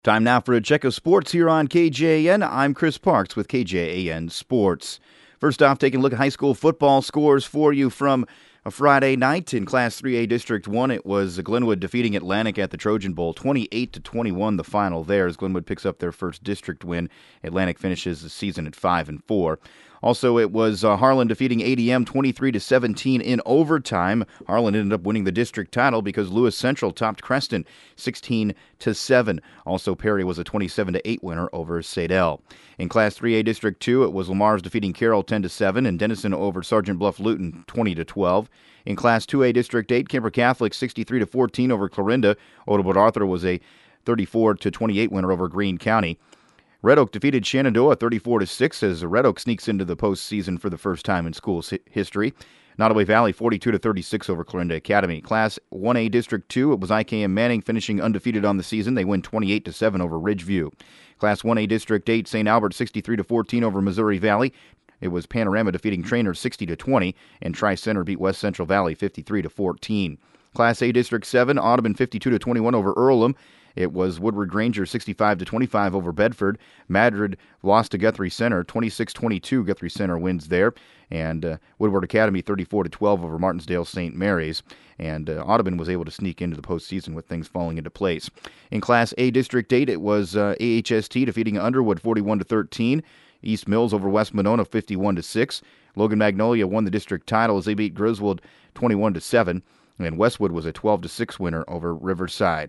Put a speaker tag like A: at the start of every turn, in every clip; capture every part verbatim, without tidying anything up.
A: Time now for a check of sports here on K J A N. I'm Chris Parks with K J A N Sports. First off, taking a look at high school football scores for you from a Friday night in Class three A District one. It was Glenwood defeating Atlantic at the Trojan Bowl, twenty-eight to twenty-one the final there as Glenwood picks up their first district win. Atlantic finishes the season at five and four. Also, it was uh, Harlan defeating A D M twenty-three to seventeen in overtime. Harlan ended up winning the district title because Lewis Central topped Creston sixteen to seven. Also, Perry was a twenty-seven to eight winner over Sadell. In Class three A District two, it was Lamar's defeating Carroll ten to seven and Denison over Sergeant Bluff Luton twenty to twelve. In Class two A District eight, Kemper Catholic sixty-three to fourteen over Clarinda. Ottobot Arthur was a thirty-four to twenty-eight winner over Greene County. Red Oak defeated Shenandoah thirty-four to six as Red Oak sneaks into the postseason for the first time in school history. Nottoway Valley forty-two to thirty-six over Clarinda Academy. Class one A District two, it was I K M Manning finishing undefeated on the season. They win twenty-eight to seven over Ridgeview. Class one A District eight, Saint Albert sixty-three to fourteen over Missouri Valley. It was Panorama defeating Trainer sixty to twenty, and Tri-Center beat West Central Valley fifty-three to fourteen. Class A District seven, Audubon fifty-two to twenty-one over Earlham. It was Woodward Granger sixty-five to twenty-five over Bedford. Madrid lost to Guthrie Center twenty-six twenty-two. Guthrie Center wins there. And uh, Woodward Academy thirty-four to twelve over Martinsdale Saint Mary's. And uh, Audubon was able to sneak into the postseason with things falling into place. In Class A District eight, it was uh, A H S T defeating Underwood forty-one to thirteen. East Mills over West Monona fifty-one to six. Logan Magnolia won the district title as they beat Griswold twenty-one to seven. And Westwood was a twelve to six winner over Riverside.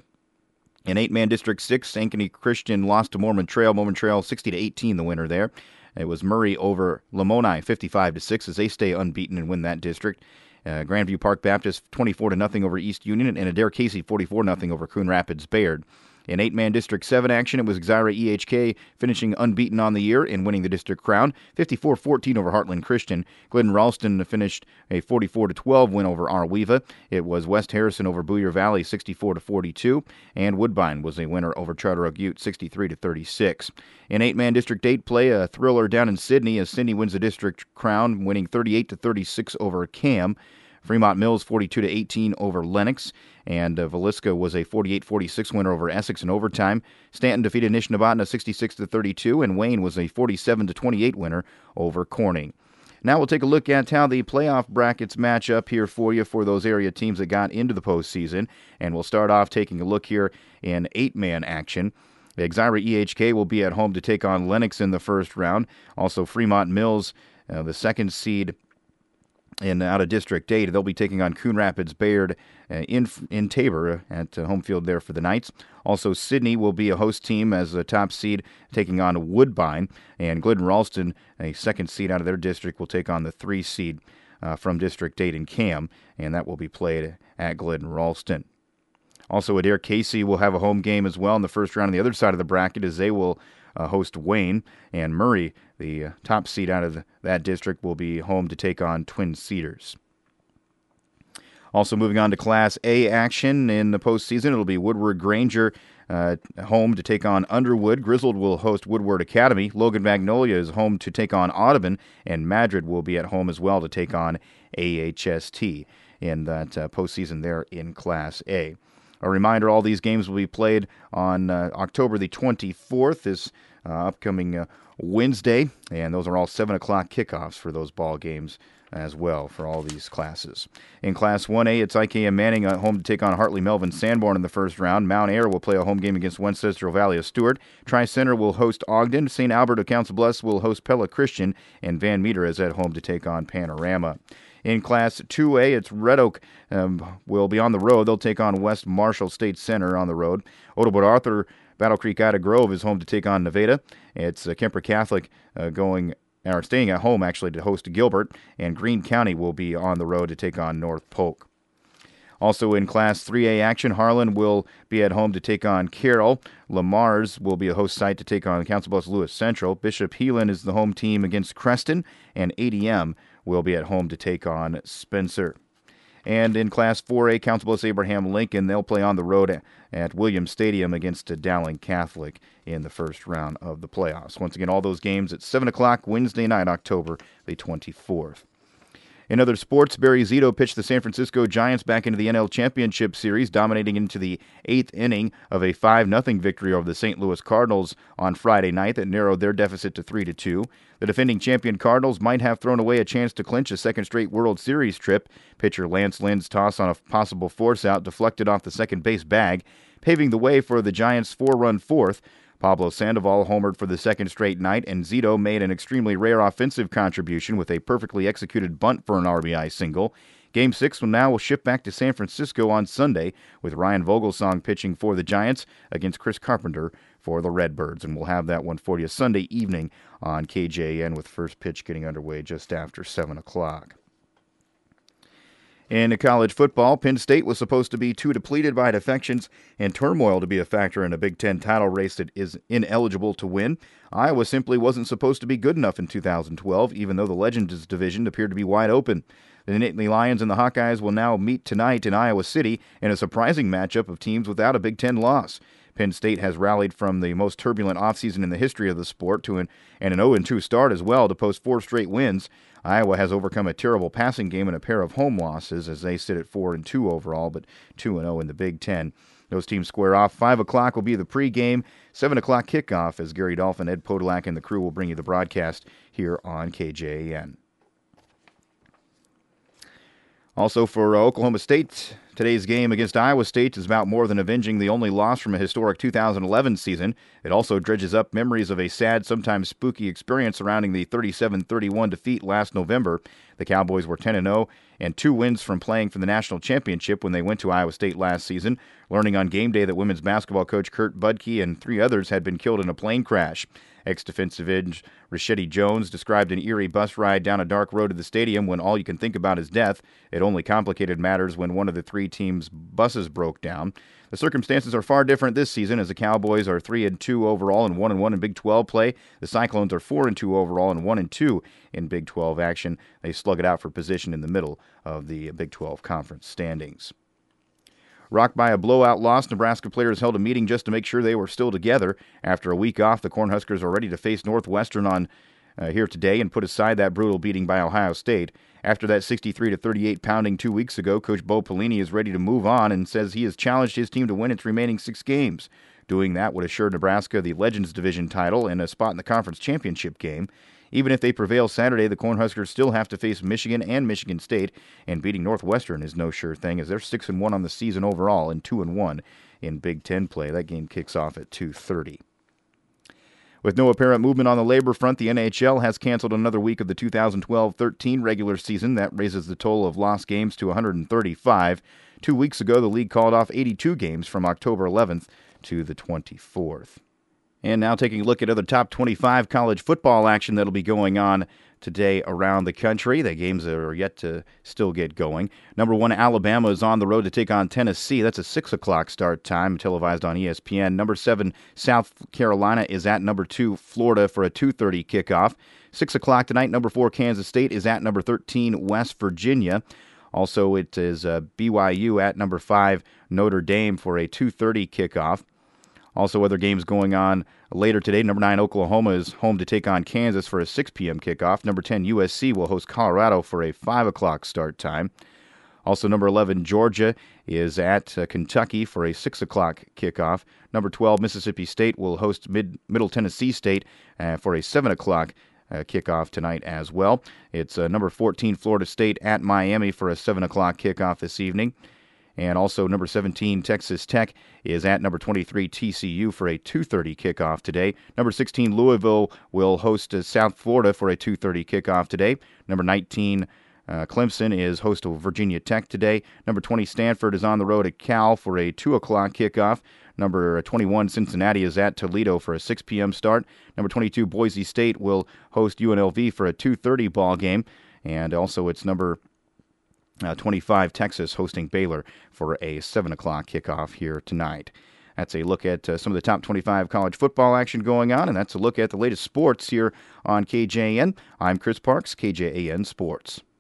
A: In eight-man District six, Ankeny Christian lost to Mormon Trail. Mormon Trail sixty to eighteen, the winner there. It was Murray over Lamoni, fifty-five to six, as they stay unbeaten and win that district. Uh, Grandview Park Baptist, twenty-four to nothing over East Union, and Adair Casey, forty-four to nothing over Coon Rapids Bayard. In eight-man District seven action, it was Xira E H K finishing unbeaten on the year and winning the district crown, fifty-four fourteen over Heartland Christian. Glidden Ralston finished a forty-four to twelve win over Arweva. It was West Harrison over Booyer Valley, sixty-four to forty-two, and Woodbine was a winner over Charter Oak Ute, sixty-three to thirty-six. In eight-man District eight play, a thriller down in Sydney as Sydney wins the district crown, winning thirty-eight to thirty-six over Cam. Fremont Mills forty-two to eighteen over Lennox, and uh, Villisca was a forty-eight forty-six winner over Essex in overtime. Stanton defeated Nishnabotna sixty-six to thirty-two, and Wayne was a forty-seven to twenty-eight winner over Corning. Now we'll take a look at how the playoff brackets match up here for you for those area teams that got into the postseason, and we'll start off taking a look here in eight-man action. The Xira E H K will be at home to take on Lennox in the first round. Also, Fremont Mills, uh, the second seed, in out of District eight, they'll be taking on Coon Rapids Bayard uh, in in Tabor at uh, home field there for the Knights. Also, Sydney will be a host team as a top seed taking on Woodbine, and Glidden Ralston, a second seed out of their district, will take on the three seed uh, from District eight in Cam, and that will be played at Glidden Ralston. Also, Adair Casey will have a home game as well in the first round on the other side of the bracket as they will Uh, host Wayne, and Murray, the uh, top seed out of the, that district, will be home to take on Twin Cedars. Also moving on to Class A action in the postseason, it'll be Woodward Granger uh, home to take on Underwood. Griswold will host Woodward Academy. Logan Magnolia is home to take on Audubon, and Madrid will be at home as well to take on A H S T in that uh, postseason there in Class A. A reminder, all these games will be played on uh, October the twenty-fourth, this uh, upcoming uh, Wednesday, and those are all seven o'clock kickoffs for those ball games as well for all these classes. In Class one A, it's I K M Manning at home to take on Hartley Melvin Sanborn in the first round. Mount Ayr will play a home game against Wenceslas Valley of Stewart. Tri-Center will host Ogden. Saint Albert of Council Bluffs will host Pella Christian, and Van Meter is at home to take on Panorama. In Class two A, it's Red Oak um, will be on the road. They'll take on West Marshall State Center on the road. Ottobot Arthur, Battle Creek Ida Grove is home to take on Nevada. It's uh, Kemper Catholic uh, going or staying at home actually to host Gilbert, and Greene County will be on the road to take on North Polk. Also in Class three A action, Harlan will be at home to take on Carroll. Lamar's will be a host site to take on Council Bluffs Lewis Central. Bishop Heelan is the home team against Creston, and A D M will be at home to take on Spencer. And in Class four A, Council Bluffs Abraham Lincoln, they'll play on the road at Williams Stadium against Dowling Catholic in the first round of the playoffs. Once again, all those games at seven o'clock Wednesday night, October the twenty-fourth. In other sports, Barry Zito pitched the San Francisco Giants back into the N L Championship Series, dominating into the eighth inning of a five nothing victory over the Saint Louis Cardinals on Friday night that narrowed their deficit to three to two. The defending champion Cardinals might have thrown away a chance to clinch a second straight World Series trip. Pitcher Lance Lynn's toss on a possible force-out deflected off the second base bag, paving the way for the Giants' four-run fourth. Pablo Sandoval homered for the second straight night, and Zito made an extremely rare offensive contribution with a perfectly executed bunt for an R B I single. Game six will now will shift back to San Francisco on Sunday, with Ryan Vogelsong pitching for the Giants against Chris Carpenter for the Redbirds. And we'll have that one for you Sunday evening on K J A N, with first pitch getting underway just after seven o'clock. In college football, Penn State was supposed to be too depleted by defections and turmoil to be a factor in a Big Ten title race that is ineligible to win. Iowa simply wasn't supposed to be good enough in two thousand twelve, even though the Legends division appeared to be wide open. The Nittany Lions and the Hawkeyes will now meet tonight in Iowa City in a surprising matchup of teams without a Big Ten loss. Penn State has rallied from the most turbulent offseason in the history of the sport to an, and an oh and two start as well to post four straight wins. Iowa has overcome a terrible passing game and a pair of home losses as they sit at four and two overall, but two and oh in the Big Ten. Those teams square off. five o'clock will be the pregame, seven o'clock kickoff as Gary Dolphin, Ed Podolak, and the crew will bring you the broadcast here on K J A N. Also for uh, Oklahoma State, today's game against Iowa State is about more than avenging the only loss from a historic two thousand eleven season. It also dredges up memories of a sad, sometimes spooky experience surrounding the thirty-seven thirty-one defeat last November. The Cowboys were ten and oh and two wins from playing for the national championship when they went to Iowa State last season, learning on game day that women's basketball coach Kurt Budke and three others had been killed in a plane crash. Ex-defensive end Rashedi Jones described an eerie bus ride down a dark road to the stadium when all you can think about is death. It only complicated matters when one of the three teams' buses broke down. The circumstances are far different this season, as the Cowboys are three and two overall and one and one in Big twelve play. The Cyclones are four and two overall and one and two in Big twelve action. They slug it out for position in the middle of the Big twelve conference standings. Rocked by a blowout loss, Nebraska players held a meeting just to make sure they were still together. After a week off, the Cornhuskers are ready to face Northwestern on uh, here today and put aside that brutal beating by Ohio State. After that sixty-three to thirty-eight pounding two weeks ago, Coach Bo Pelini is ready to move on and says he has challenged his team to win its remaining six games. Doing that would assure Nebraska the Legends Division title and a spot in the conference championship game. Even if they prevail Saturday, the Cornhuskers still have to face Michigan and Michigan State, and beating Northwestern is no sure thing, as they're six and one on the season overall and two and one in Big Ten play. That game kicks off at two thirty. With no apparent movement on the labor front, the N H L has canceled another week of the two thousand twelve thirteen regular season. That raises the total of lost games to one hundred thirty-five. Two weeks ago, the league called off eighty-two games from October eleventh to the twenty-fourth. And now taking a look at other top twenty-five college football action that'll be going on today around the country. The games that are yet to still get going. Number one, Alabama is on the road to take on Tennessee. That's a six o'clock start time, televised on E S P N. Number seven, South Carolina is at number two, Florida, for a two thirty kickoff. six o'clock tonight, number four, Kansas State is at number thirteen, West Virginia. Also, it is uh, B Y U at number five, Notre Dame, for a two thirty kickoff. Also, other games going on later today. Number nine, Oklahoma is home to take on Kansas for a six p.m. kickoff. Number ten, U S C will host Colorado for a five o'clock start time. Also, number eleven, Georgia is at uh, Kentucky for a six o'clock kickoff. Number twelve, Mississippi State will host Mid- Middle Tennessee State uh, for a seven o'clock uh, kickoff tonight as well. It's uh, number fourteen, Florida State at Miami for a seven o'clock kickoff this evening. And also number seventeen, Texas Tech is at number twenty-three, T C U, for a two thirty kickoff today. Number sixteen, Louisville will host uh, South Florida for a two thirty kickoff today. Number nineteen, uh, Clemson is host to Virginia Tech today. Number twenty, Stanford is on the road at Cal for a two o'clock kickoff. Number twenty-one, Cincinnati is at Toledo for a six p.m. start. Number twenty-two, Boise State will host U N L V for a two thirty ball game. And also it's number Uh, twenty-five, Texas, hosting Baylor for a seven o'clock kickoff here tonight. That's a look at uh, some of the top twenty-five college football action going on, and that's a look at the latest sports here on K J A N. I'm Chris Parks, K J A N Sports.